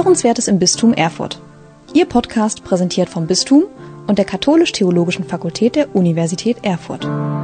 Hörenswertes im Bistum Erfurt. Ihr Podcast präsentiert vom Bistum und der Katholisch-Theologischen Fakultät der Universität Erfurt.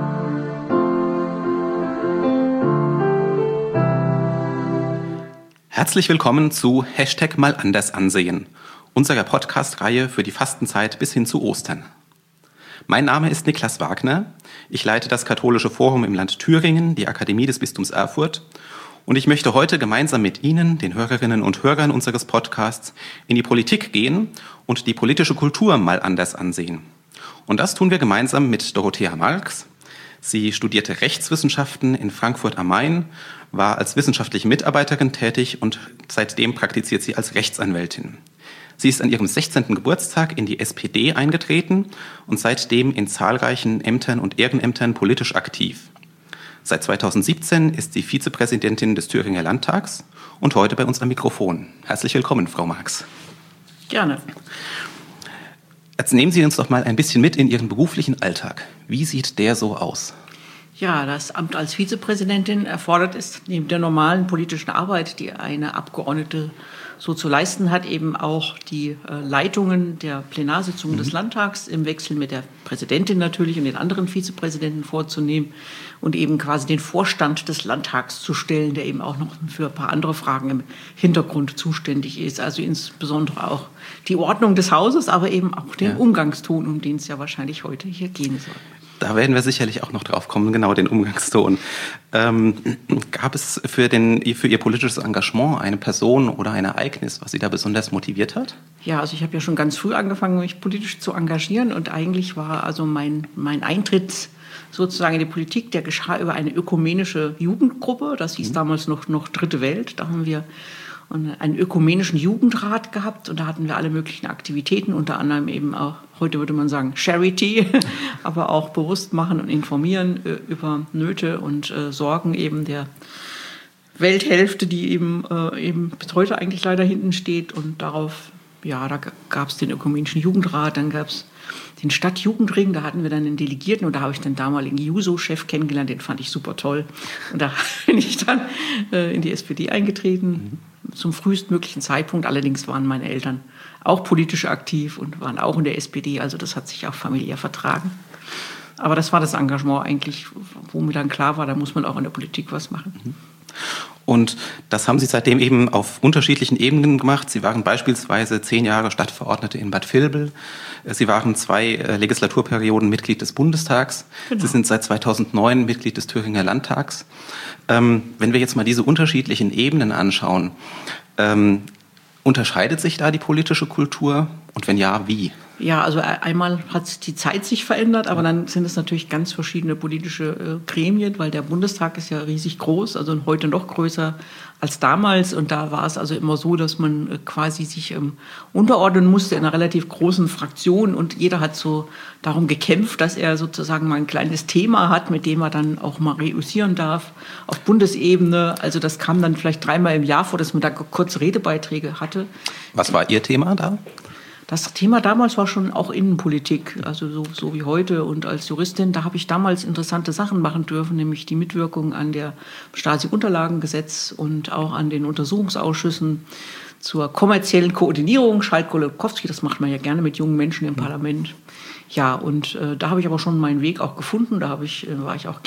Herzlich willkommen zu #mal anders ansehen, unserer Podcast-Reihe für die Fastenzeit bis hin zu Ostern. Mein Name ist Niklas Wagner. Ich leite das Katholische Forum im Land Thüringen, die Akademie des Bistums Erfurt. Und ich möchte heute gemeinsam mit Ihnen, den Hörerinnen und Hörern unseres Podcasts, in die Politik gehen und die politische Kultur mal anders ansehen. Und das tun wir gemeinsam mit Dorothea Marx. Sie studierte Rechtswissenschaften in Frankfurt am Main, war als wissenschaftliche Mitarbeiterin tätig und seitdem praktiziert sie als Rechtsanwältin. Sie ist an ihrem 16. Geburtstag in die SPD eingetreten und seitdem in zahlreichen Ämtern und Ehrenämtern politisch aktiv. Seit 2017 ist sie Vizepräsidentin des Thüringer Landtags und heute bei uns am Mikrofon. Herzlich willkommen, Frau Marx. Gerne. Jetzt nehmen Sie uns doch mal ein bisschen mit in Ihren beruflichen Alltag. Wie sieht der so aus? Ja, das Amt als Vizepräsidentin erfordert es neben der normalen politischen Arbeit, die eine Abgeordnete so zu leisten hat, eben auch die Leitungen der Plenarsitzungen des Landtags im Wechsel mit der Präsidentin natürlich und den anderen Vizepräsidenten vorzunehmen und eben quasi den Vorstand des Landtags zu stellen, der eben auch noch für ein paar andere Fragen im Hintergrund zuständig ist. Also insbesondere auch die Ordnung des Hauses, aber eben auch den Umgangston, um den es ja wahrscheinlich heute hier gehen soll. Da werden wir sicherlich auch noch drauf kommen, genau den Umgangston. Gab es für Ihr politisches Engagement eine Person oder ein Ereignis, was Sie da besonders motiviert hat? Ja, also ich habe ja schon ganz früh angefangen, mich politisch zu engagieren und eigentlich war also mein Eintritt sozusagen in die Politik, der geschah über eine ökumenische Jugendgruppe, das hieß damals noch Dritte Welt, da haben wir einen ökumenischen Jugendrat gehabt und da hatten wir alle möglichen Aktivitäten, unter anderem eben auch, heute würde man sagen, Charity, aber auch bewusst machen und informieren über Nöte und Sorgen eben der Welthälfte, die eben bis heute eigentlich leider hinten steht und darauf, ja, da gab es den ökumenischen Jugendrat, dann gab es den Stadtjugendring, da hatten wir dann einen Delegierten und da habe ich den damaligen Juso-Chef kennengelernt, den fand ich super toll und da bin ich dann in die SPD eingetreten. Zum frühestmöglichen Zeitpunkt. Allerdings waren meine Eltern auch politisch aktiv und waren auch in der SPD. Also das hat sich auch familiär vertragen. Aber das war das Engagement eigentlich, wo mir dann klar war, da muss man auch in der Politik was machen. Und das haben Sie seitdem eben auf unterschiedlichen Ebenen gemacht. Sie waren beispielsweise 10 Jahre Stadtverordnete in Bad Vilbel. Sie waren 2 Legislaturperioden Mitglied des Bundestags. Genau. Sie sind seit 2009 Mitglied des Thüringer Landtags. Wenn wir jetzt mal diese unterschiedlichen Ebenen anschauen, unterscheidet sich da die politische Kultur? Und wenn ja, wie? Ja, also einmal hat die Zeit sich verändert, aber dann sind es natürlich ganz verschiedene politische Gremien, weil der Bundestag ist ja riesig groß, also heute noch größer als damals. Und da war es also immer so, dass man quasi sich unterordnen musste in einer relativ großen Fraktion und jeder hat so darum gekämpft, dass er sozusagen mal ein kleines Thema hat, mit dem er dann auch mal reüssieren darf auf Bundesebene. Also das kam dann vielleicht 3-mal im Jahr vor, dass man da kurze Redebeiträge hatte. Was war Ihr Thema da? Das Thema damals war schon auch Innenpolitik, also so wie heute. Und als Juristin, da habe ich damals interessante Sachen machen dürfen, nämlich die Mitwirkung an der Stasi-Unterlagengesetz und auch an den Untersuchungsausschüssen zur kommerziellen Koordinierung. Schalk-Golokowski, das macht man ja gerne mit jungen Menschen im Parlament. Ja, und da habe ich aber schon meinen Weg auch gefunden. Da war ich auch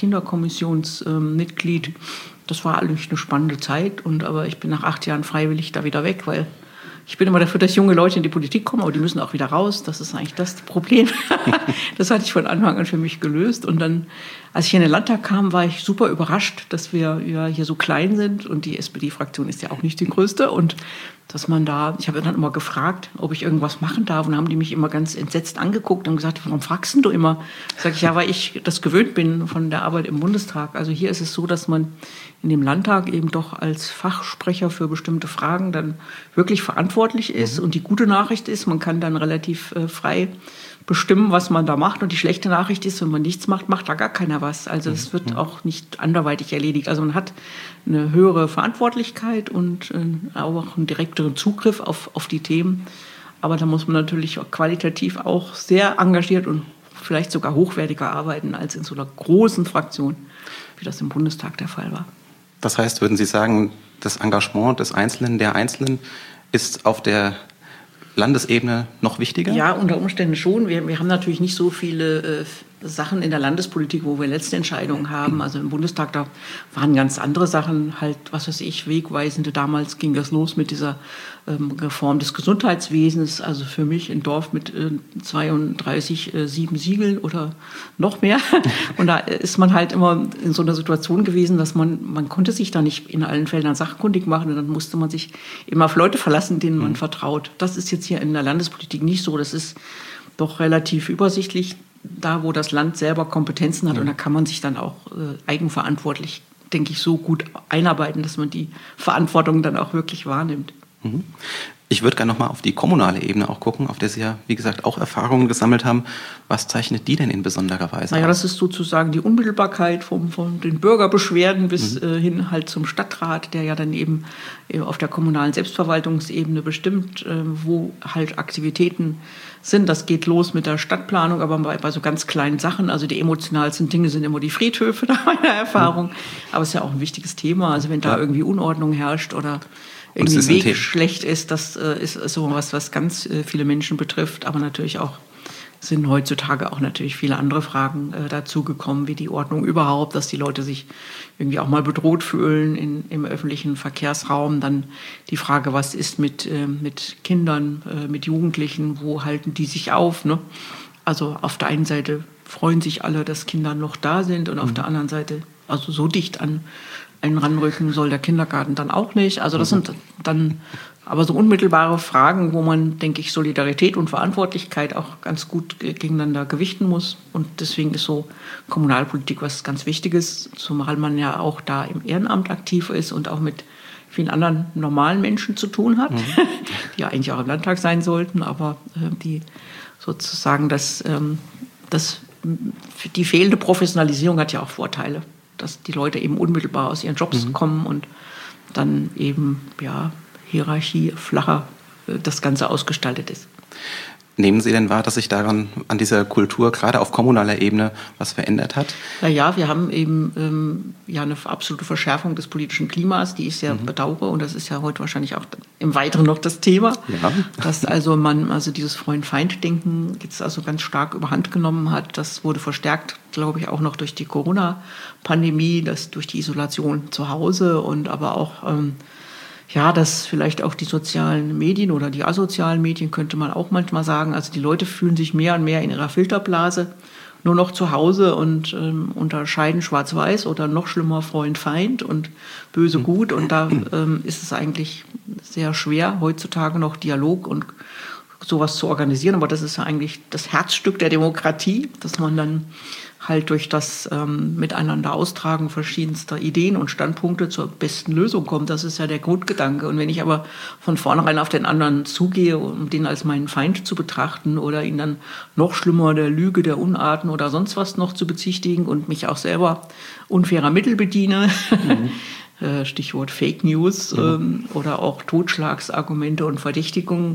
Kinderkommissionsmitglied. Das war eigentlich eine spannende Zeit. Aber ich bin nach 8 Jahren freiwillig da wieder weg, weil ich bin immer dafür, dass junge Leute in die Politik kommen, aber die müssen auch wieder raus. Das ist eigentlich das Problem. Das hatte ich von Anfang an für mich gelöst. Und dann, als ich in den Landtag kam, war ich super überrascht, dass wir ja hier so klein sind. Und die SPD-Fraktion ist ja auch nicht die größte. Und dass man da, ich habe dann immer gefragt, ob ich irgendwas machen darf. Und dann haben die mich immer ganz entsetzt angeguckt und gesagt, warum fragst du immer? Sag ich, ja, weil ich das gewöhnt bin von der Arbeit im Bundestag. Also hier ist es so, dass man in dem Landtag eben doch als Fachsprecher für bestimmte Fragen dann wirklich verantwortlich ist. Und die gute Nachricht ist, man kann dann relativ frei bestimmen, was man da macht. Und die schlechte Nachricht ist, wenn man nichts macht, macht da gar keiner was. Also es wird auch nicht anderweitig erledigt. Also man hat eine höhere Verantwortlichkeit und auch einen direkteren Zugriff auf die Themen. Aber da muss man natürlich auch qualitativ auch sehr engagiert und vielleicht sogar hochwertiger arbeiten als in so einer großen Fraktion, wie das im Bundestag der Fall war. Das heißt, würden Sie sagen, das Engagement des Einzelnen, der Einzelnen ist auf der Landesebene noch wichtiger? Ja, unter Umständen schon. Wir haben natürlich nicht so viele Sachen in der Landespolitik, wo wir letzte Entscheidungen haben. Also im Bundestag, da waren ganz andere Sachen, halt, was weiß ich, wegweisende. Damals ging das los mit dieser Reform des Gesundheitswesens. Also für mich ein Dorf mit 32 7 Siegeln oder noch mehr. Und da ist man halt immer in so einer Situation gewesen, dass man konnte sich da nicht in allen Feldern sachkundig machen. Und dann musste man sich immer auf Leute verlassen, denen man vertraut. Das ist jetzt hier in der Landespolitik nicht so. Das ist doch relativ übersichtlich, da wo das Land selber Kompetenzen hat. Und da kann man sich dann auch eigenverantwortlich, denke ich, so gut einarbeiten, dass man die Verantwortung dann auch wirklich wahrnimmt. Ich würde gerne nochmal auf die kommunale Ebene auch gucken, auf der Sie ja, wie gesagt, auch Erfahrungen gesammelt haben. Was zeichnet die denn in besonderer Weise aus? Das ist sozusagen die Unmittelbarkeit von den Bürgerbeschwerden bis hin halt zum Stadtrat, der ja dann eben auf der kommunalen Selbstverwaltungsebene bestimmt, wo halt Aktivitäten sind. Das geht los mit der Stadtplanung, aber bei so ganz kleinen Sachen, also die emotionalsten Dinge sind immer die Friedhöfe, nach meiner Erfahrung. Aber es ist ja auch ein wichtiges Thema. Also wenn da irgendwie Unordnung herrscht oder irgendwie ein Weg schlecht ist, das ist so was ganz viele Menschen betrifft, aber natürlich auch sind heutzutage auch natürlich viele andere Fragen dazugekommen, wie die Ordnung überhaupt, dass die Leute sich irgendwie auch mal bedroht fühlen im öffentlichen Verkehrsraum. Dann die Frage, was ist mit Kindern, mit Jugendlichen, wo halten die sich auf? Ne? Also auf der einen Seite freuen sich alle, dass Kinder noch da sind und auf der anderen Seite, also so dicht an einen ranrücken soll der Kindergarten dann auch nicht. Also das sind dann aber so unmittelbare Fragen, wo man, denke ich, Solidarität und Verantwortlichkeit auch ganz gut gegeneinander gewichten muss. Und deswegen ist so Kommunalpolitik was ganz Wichtiges, zumal man ja auch da im Ehrenamt aktiv ist und auch mit vielen anderen normalen Menschen zu tun hat, die ja eigentlich auch im Landtag sein sollten, aber die sozusagen die fehlende Professionalisierung hat ja auch Vorteile, dass die Leute eben unmittelbar aus ihren Jobs kommen und dann eben, Hierarchie flacher das Ganze ausgestaltet ist. Nehmen Sie denn wahr, dass sich daran an dieser Kultur gerade auf kommunaler Ebene was verändert hat? Ja, wir haben eben eine absolute Verschärfung des politischen Klimas, die ich sehr bedauere, und das ist ja heute wahrscheinlich auch im Weiteren noch das Thema, dass also dieses Freund-Feind-Denken jetzt also ganz stark überhand genommen hat. Das wurde verstärkt, glaube ich, auch noch durch die Corona-Pandemie, das durch die Isolation zu Hause und aber auch dass vielleicht auch die sozialen Medien oder die asozialen Medien, könnte man auch manchmal sagen. Also die Leute fühlen sich mehr und mehr in ihrer Filterblase nur noch zu Hause und unterscheiden Schwarz-Weiß oder noch schlimmer Freund-Feind und Böse-Gut. Und da ist es eigentlich sehr schwer, heutzutage noch Dialog und sowas zu organisieren. Aber das ist ja eigentlich das Herzstück der Demokratie, dass man dann halt durch das Miteinander austragen verschiedenster Ideen und Standpunkte zur besten Lösung kommt. Das ist ja der Grundgedanke. Und wenn ich aber von vornherein auf den anderen zugehe, um den als meinen Feind zu betrachten oder ihn dann noch schlimmer der Lüge, der Unarten oder sonst was noch zu bezichtigen und mich auch selber unfairer Mittel bediene, Stichwort Fake News oder auch Totschlagsargumente und Verdächtigungen,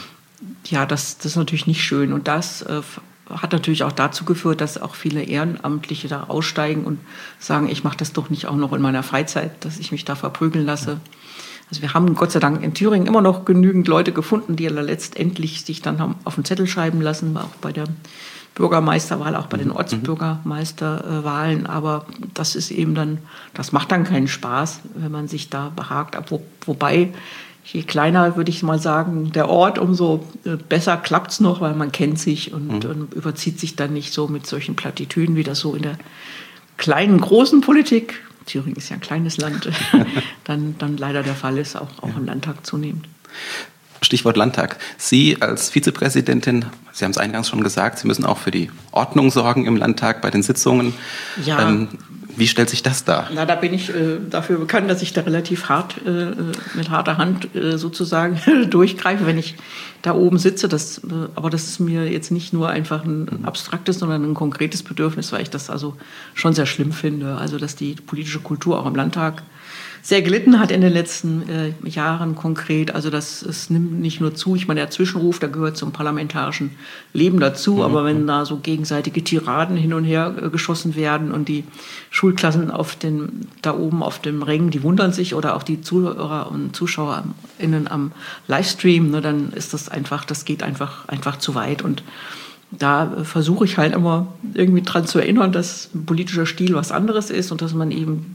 das ist natürlich nicht schön. Und das hat natürlich auch dazu geführt, dass auch viele Ehrenamtliche da aussteigen und sagen, ich mache das doch nicht auch noch in meiner Freizeit, dass ich mich da verprügeln lasse. Also wir haben Gott sei Dank in Thüringen immer noch genügend Leute gefunden, die letztendlich sich dann haben auf den Zettel schreiben lassen, auch bei der Bürgermeisterwahl, auch bei den Ortsbürgermeisterwahlen. Aber das ist eben dann, das macht dann keinen Spaß, wenn man sich da behagt. Wobei, je kleiner, würde ich mal sagen, der Ort, umso besser klappt es noch, weil man kennt sich und überzieht sich dann nicht so mit solchen Plattitüden, wie das so in der kleinen, großen Politik, Thüringen ist ja ein kleines Land, dann leider der Fall ist, auch im Landtag zunehmend. Stichwort Landtag. Sie als Vizepräsidentin, Sie haben es eingangs schon gesagt, Sie müssen auch für die Ordnung sorgen im Landtag bei den Sitzungen. Ja. Wie stellt sich das dar? Da bin ich dafür bekannt, dass ich da relativ hart, mit harter Hand sozusagen durchgreife, wenn ich da oben sitze. Aber das ist mir jetzt nicht nur einfach ein abstraktes, sondern ein konkretes Bedürfnis, weil ich das also schon sehr schlimm finde. Also dass die politische Kultur auch im Landtag sehr gelitten hat in den letzten Jahren konkret. Also es nimmt nicht nur zu, ich meine, der Zwischenruf, der gehört zum parlamentarischen Leben dazu, aber wenn da so gegenseitige Tiraden hin und her geschossen werden und die Schulklassen da oben auf dem Rängen, die wundern sich, oder auch die Zuhörer und ZuschauerInnen am Livestream, ne, dann ist das geht einfach zu weit. Und da versuche ich halt immer irgendwie dran zu erinnern, dass ein politischer Stil was anderes ist und dass man eben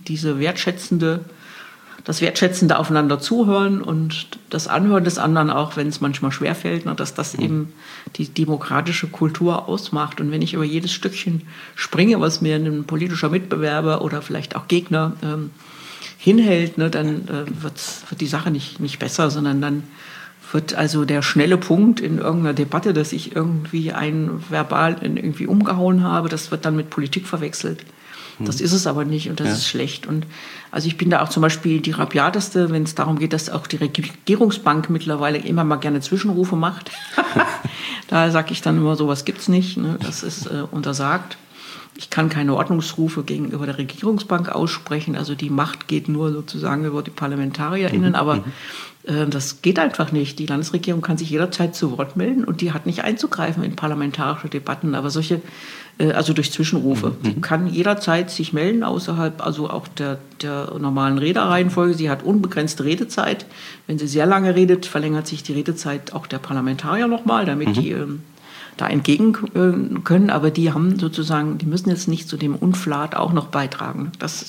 das wertschätzende Aufeinander zuhören und das Anhören des anderen, auch wenn es manchmal schwerfällt, dass das eben die demokratische Kultur ausmacht. Und wenn ich über jedes Stückchen springe, was mir ein politischer Mitbewerber oder vielleicht auch Gegner hinhält, ne, dann wird die Sache nicht besser, sondern dann wird also der schnelle Punkt in irgendeiner Debatte, dass ich irgendwie einen verbal irgendwie umgehauen habe, das wird dann mit Politik verwechselt. Das ist es aber nicht und das ist schlecht. Und also ich bin da auch zum Beispiel die rabiateste, wenn es darum geht, dass auch die Regierungsbank mittlerweile immer mal gerne Zwischenrufe macht. Da sage ich dann immer, sowas gibt's nicht, ne? Das ist untersagt. Ich kann keine Ordnungsrufe gegenüber der Regierungsbank aussprechen. Also die Macht geht nur sozusagen über die ParlamentarierInnen, aber das geht einfach nicht. Die Landesregierung kann sich jederzeit zu Wort melden und die hat nicht einzugreifen in parlamentarische Debatten. Aber also durch Zwischenrufe. Die kann jederzeit sich melden, außerhalb, also auch der normalen Redereihenfolge. Sie hat unbegrenzte Redezeit. Wenn sie sehr lange redet, verlängert sich die Redezeit auch der Parlamentarier nochmal, damit die da entgegen können, aber die müssen jetzt nicht zu dem Unflat auch noch beitragen.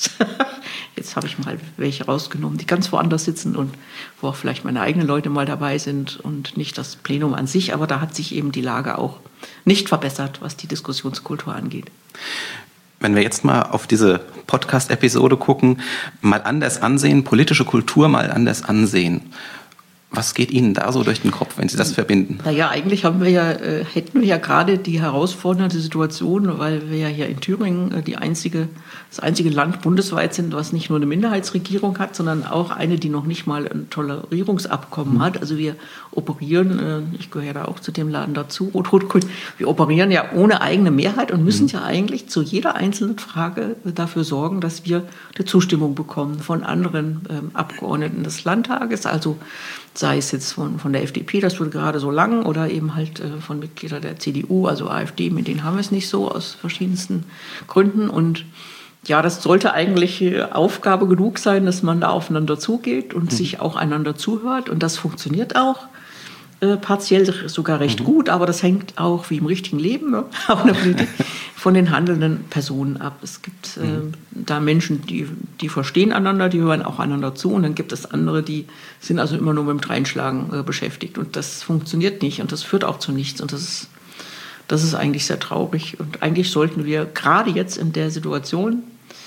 Jetzt habe ich mal welche rausgenommen, die ganz woanders sitzen und wo auch vielleicht meine eigenen Leute mal dabei sind und nicht das Plenum an sich, aber da hat sich eben die Lage auch nicht verbessert, was die Diskussionskultur angeht. Wenn wir jetzt mal auf diese Podcast-Episode gucken, mal anders ansehen, politische Kultur mal anders ansehen. Was geht Ihnen da so durch den Kopf, wenn Sie das verbinden? Naja, eigentlich hätten wir ja gerade die herausfordernde Situation, weil wir ja hier in Thüringen das einzige Land bundesweit sind, was nicht nur eine Minderheitsregierung hat, sondern auch eine, die noch nicht mal ein Tolerierungsabkommen hat. Also wir operieren, ich gehöre da auch zu dem Laden dazu, Rot-Rot-Grün, wir operieren ja ohne eigene Mehrheit und müssen ja eigentlich zu jeder einzelnen Frage dafür sorgen, dass wir eine Zustimmung bekommen von anderen Abgeordneten des Landtages, also sei es jetzt von der FDP, das wurde gerade so lang, oder eben halt von Mitgliedern der CDU, also AfD, mit denen haben wir es nicht so, aus verschiedensten Gründen. Und ja, das sollte eigentlich Aufgabe genug sein, dass man da aufeinander zugeht und sich auch einander zuhört. Und das funktioniert auch partiell sogar recht gut, aber das hängt auch, wie im richtigen Leben, ne, auch in der Politik, von den handelnden Personen ab. Es gibt da Menschen, die verstehen einander, die hören auch einander zu, und dann gibt es andere, die sind also immer nur mit dem Dreinschlagen beschäftigt, und das funktioniert nicht und das führt auch zu nichts, und das ist eigentlich sehr traurig, und eigentlich sollten wir gerade jetzt in der Situation,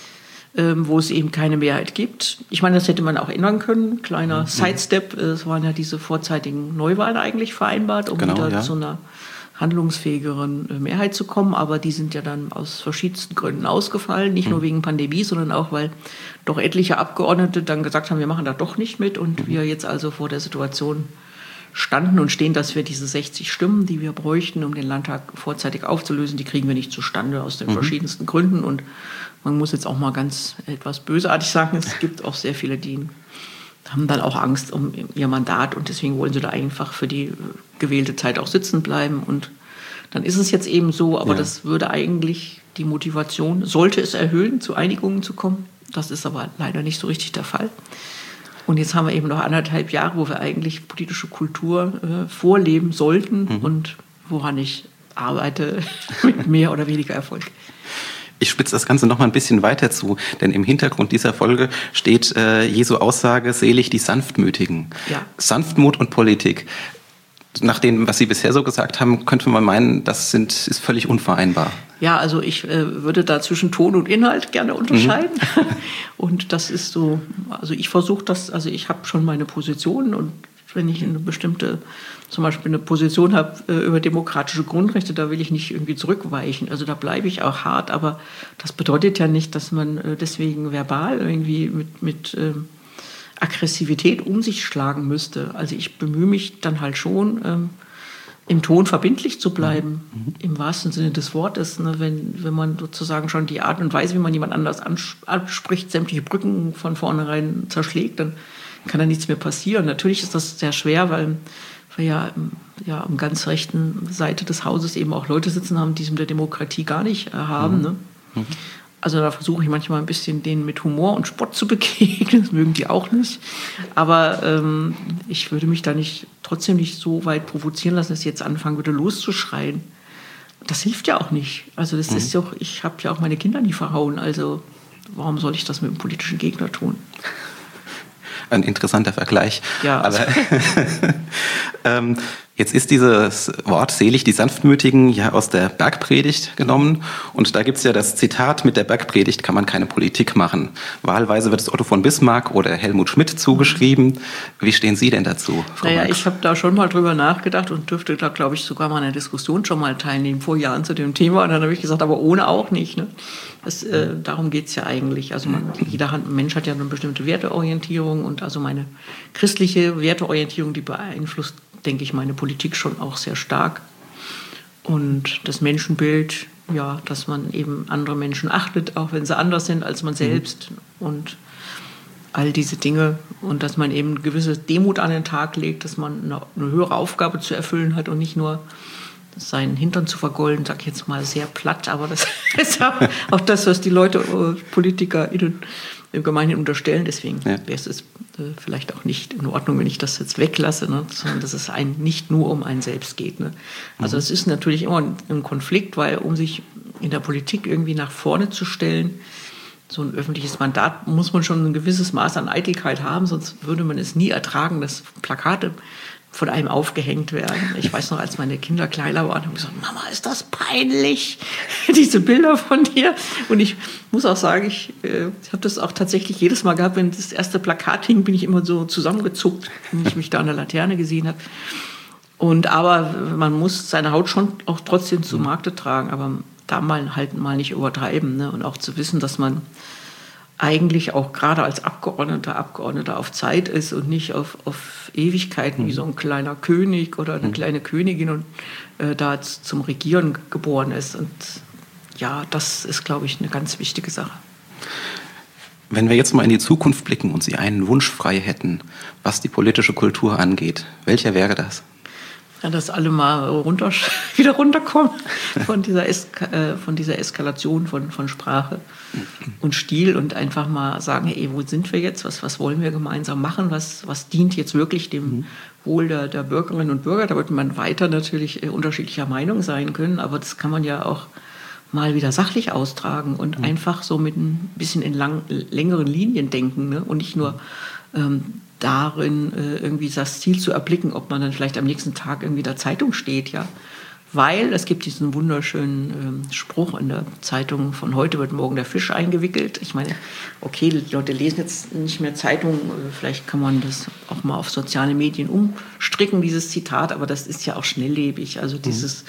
wo es eben keine Mehrheit gibt. Ich meine, das hätte man auch ändern können. Kleiner Sidestep, es waren ja diese vorzeitigen Neuwahlen eigentlich vereinbart, um wieder zu einer handlungsfähigeren Mehrheit zu kommen. Aber die sind ja dann aus verschiedensten Gründen ausgefallen. Nicht nur wegen Pandemie, sondern auch, weil doch etliche Abgeordnete dann gesagt haben, wir machen da doch nicht mit. Und wir jetzt also vor der Situation standen und stehen, dass wir diese 60 Stimmen, die wir bräuchten, um den Landtag vorzeitig aufzulösen, die kriegen wir nicht zustande aus den verschiedensten Gründen. Und man muss jetzt auch mal ganz etwas bösartig sagen, es gibt auch sehr viele, die haben dann auch Angst um ihr Mandat, und deswegen wollen sie da einfach für die gewählte Zeit auch sitzen bleiben. Und dann ist es jetzt eben so, aber das würde eigentlich die Motivation, sollte es erhöhen, zu Einigungen zu kommen. Das ist aber leider nicht so richtig der Fall. Und jetzt haben wir eben noch 1,5 Jahre, wo wir eigentlich politische Kultur vorleben sollten und woran ich arbeite mit mehr oder weniger Erfolg. Ich spitze das Ganze noch mal ein bisschen weiter zu, denn im Hintergrund dieser Folge steht Jesu Aussage, selig die Sanftmütigen. Ja. Sanftmut und Politik. Nach dem, was Sie bisher so gesagt haben, könnte man meinen, das ist völlig unvereinbar. Ja, also ich würde da zwischen Ton und Inhalt gerne unterscheiden. Und das ist so, also ich versuche das, also ich habe schon meine Position, und wenn ich zum Beispiel eine Position habe über demokratische Grundrechte, da will ich nicht irgendwie zurückweichen. Also da bleibe ich auch hart, aber das bedeutet ja nicht, dass man deswegen verbal irgendwie mit Aggressivität um sich schlagen müsste. Also ich bemühe mich dann halt schon, im Ton verbindlich zu bleiben, im wahrsten Sinne des Wortes. Ne? Wenn man sozusagen schon die Art und Weise, wie man jemand anders anspricht, sämtliche Brücken von vornherein zerschlägt, dann kann da nichts mehr passieren. Natürlich ist das sehr schwer, weil wir ja am ganz rechten Seite des Hauses eben auch Leute sitzen haben, die es mit der Demokratie gar nicht haben. Ne? Also da versuche ich manchmal ein bisschen denen mit Humor und Spott zu begegnen, das mögen die auch nicht. Aber ich würde mich da trotzdem nicht so weit provozieren lassen, dass ich jetzt anfangen würde loszuschreien. Das hilft ja auch nicht. Also das ist doch, ich habe ja auch meine Kinder nie verhauen, also warum soll ich das mit einem politischen Gegner tun? Ein interessanter Vergleich. Ja, also. Aber jetzt ist dieses Wort selig die Sanftmütigen ja aus der Bergpredigt genommen. Und da gibt's ja das Zitat, mit der Bergpredigt kann man keine Politik machen. Wahlweise wird es Otto von Bismarck oder Helmut Schmidt zugeschrieben. Wie stehen Sie denn dazu, Frau Marx? Ich habe da schon mal drüber nachgedacht und dürfte da, glaube ich, sogar mal an einer Diskussion schon mal teilnehmen, vor Jahren zu dem Thema. Und dann habe ich gesagt, aber ohne auch nicht. Ne? Darum geht's ja eigentlich. Also jeder Mensch hat ja eine bestimmte Werteorientierung und also meine christliche Werteorientierung, die beeinflusst, denke ich, meine Politik schon auch sehr stark. Und das Menschenbild, ja, dass man eben andere Menschen achtet, auch wenn sie anders sind als man selbst und all diese Dinge. Und dass man eben eine gewisse Demut an den Tag legt, dass man eine höhere Aufgabe zu erfüllen hat und nicht nur seinen Hintern zu vergolden, sag ich jetzt mal sehr platt, aber das ist auch das, was die Leute, PolitikerInnen im Gemeinhin unterstellen. Deswegen wäre es vielleicht auch nicht in Ordnung, wenn ich das jetzt weglasse, ne? Sondern dass es nicht nur um einen selbst geht. Ne? Also es ist natürlich immer ein Konflikt, weil um sich in der Politik irgendwie nach vorne zu stellen, so ein öffentliches Mandat, muss man schon ein gewisses Maß an Eitelkeit haben, sonst würde man es nie ertragen, dass Plakate von einem aufgehängt werden. Ich weiß noch, als meine Kinder kleiner waren, haben gesagt, Mama, ist das peinlich, diese Bilder von dir. Und ich muss auch sagen, ich habe das auch tatsächlich jedes Mal gehabt, wenn das erste Plakat hing, bin ich immer so zusammengezuckt, wenn ich mich da an der Laterne gesehen habe. Aber man muss seine Haut schon auch trotzdem zu Markte tragen, aber da mal nicht übertreiben. Ne? Und auch zu wissen, dass man eigentlich auch gerade als Abgeordneter auf Zeit ist und nicht auf Ewigkeiten wie so ein kleiner König oder eine kleine Königin und da zum Regieren geboren ist. Und ja, das ist, glaube ich, eine ganz wichtige Sache. Wenn wir jetzt mal in die Zukunft blicken und Sie einen Wunsch frei hätten, was die politische Kultur angeht, welcher wäre das? Ja, dass alle mal wieder runterkommen von dieser Eskalation von Sprache und Stil und einfach mal sagen, hey, wo sind wir jetzt? Was wollen wir gemeinsam machen? Was dient jetzt wirklich dem Wohl der Bürgerinnen und Bürger? Da wird man weiter natürlich unterschiedlicher Meinung sein können, aber das kann man ja auch mal wieder sachlich austragen und einfach so mit ein bisschen in längeren Linien denken, ne? Und nicht nur darin irgendwie das Ziel zu erblicken, ob man dann vielleicht am nächsten Tag irgendwie der Zeitung steht, ja. Weil es gibt diesen wunderschönen Spruch in der Zeitung, von heute wird morgen der Fisch eingewickelt. Ich meine, okay, die Leute lesen jetzt nicht mehr Zeitung, vielleicht kann man das auch mal auf soziale Medien umstricken, dieses Zitat, aber das ist ja auch schnelllebig. Also das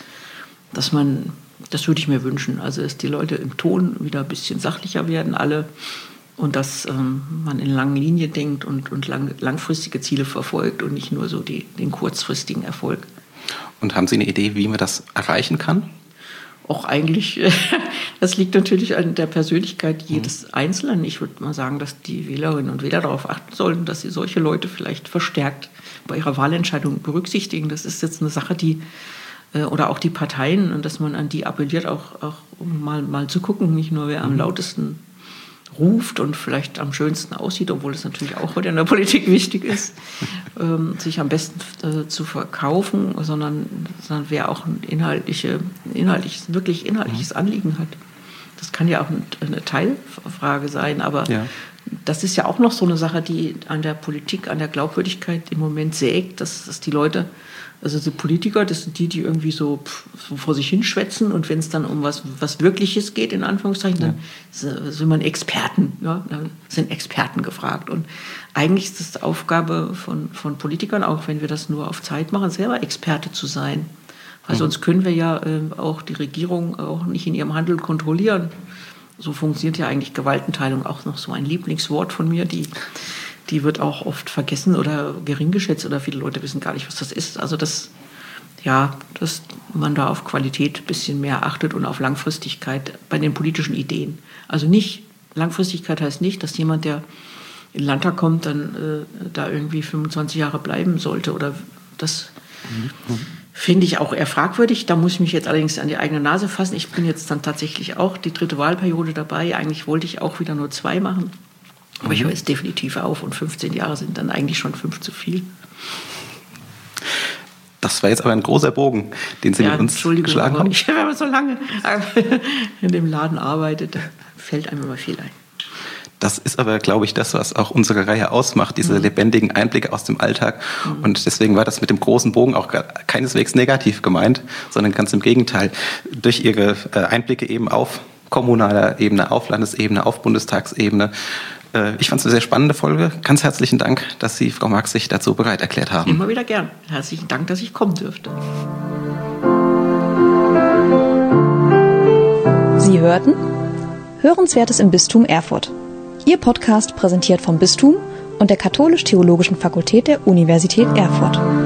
würde ich mir wünschen, also dass die Leute im Ton wieder ein bisschen sachlicher werden, alle. Und dass man in langen Linien denkt und langfristige Ziele verfolgt und nicht nur so den kurzfristigen Erfolg. Und haben Sie eine Idee, wie man das erreichen kann? Auch eigentlich, das liegt natürlich an der Persönlichkeit jedes Einzelnen. Ich würde mal sagen, dass die Wählerinnen und Wähler darauf achten sollten, dass sie solche Leute vielleicht verstärkt bei ihrer Wahlentscheidung berücksichtigen. Das ist jetzt eine Sache, oder auch die Parteien, und dass man an die appelliert, auch mal zu gucken, nicht nur wer am lautesten ruft und vielleicht am schönsten aussieht, obwohl es natürlich auch heute in der Politik wichtig ist, sich am besten zu verkaufen, sondern wer auch ein inhaltliches Anliegen hat. Das kann ja auch eine Teilfrage sein, aber das ist ja auch noch so eine Sache, die an der Politik, an der Glaubwürdigkeit im Moment sägt, dass die Leute, also die Politiker, das sind die irgendwie so vor sich hinschwätzen, und wenn es dann um was Wirkliches geht, in Anführungszeichen, dann sind man Experten, ja? Dann sind Experten gefragt. Und eigentlich ist es die Aufgabe von Politikern, auch wenn wir das nur auf Zeit machen, selber Experte zu sein. Weil sonst können wir ja auch die Regierung auch nicht in ihrem Handeln kontrollieren. So funktioniert ja eigentlich Gewaltenteilung, auch noch so ein Lieblingswort von mir, die wird auch oft vergessen oder gering geschätzt, oder viele Leute wissen gar nicht, was das ist. Also das ja, dass man da auf Qualität ein bisschen mehr achtet und auf Langfristigkeit bei den politischen Ideen. Also nicht, Langfristigkeit heißt nicht, dass jemand, der in den Landtag kommt, dann da irgendwie 25 Jahre bleiben sollte. Oder das finde ich auch eher fragwürdig. Da muss ich mich jetzt allerdings an die eigene Nase fassen. Ich bin jetzt dann tatsächlich auch die 3. Wahlperiode dabei. Eigentlich wollte ich auch wieder nur 2 machen. Aber ich höre jetzt definitiv auf und 15 Jahre sind dann eigentlich schon 5 zu viel. Das war jetzt aber ein großer Bogen, den Sie mit uns geschlagen haben. Ich habe so lange in dem Laden arbeitet, da fällt einem immer viel ein. Das ist aber, glaube ich, das, was auch unsere Reihe ausmacht, diese lebendigen Einblicke aus dem Alltag. Und deswegen war das mit dem großen Bogen auch keineswegs negativ gemeint, sondern ganz im Gegenteil. Durch Ihre Einblicke eben auf kommunaler Ebene, auf Landesebene, auf Bundestagsebene. Ich fand es eine sehr spannende Folge. Ganz herzlichen Dank, dass Sie, Frau Marx, sich dazu bereit erklärt haben. Immer wieder gern. Herzlichen Dank, dass ich kommen durfte. Sie hörten Hörenswertes im Bistum Erfurt. Ihr Podcast präsentiert vom Bistum und der Katholisch-Theologischen Fakultät der Universität Erfurt.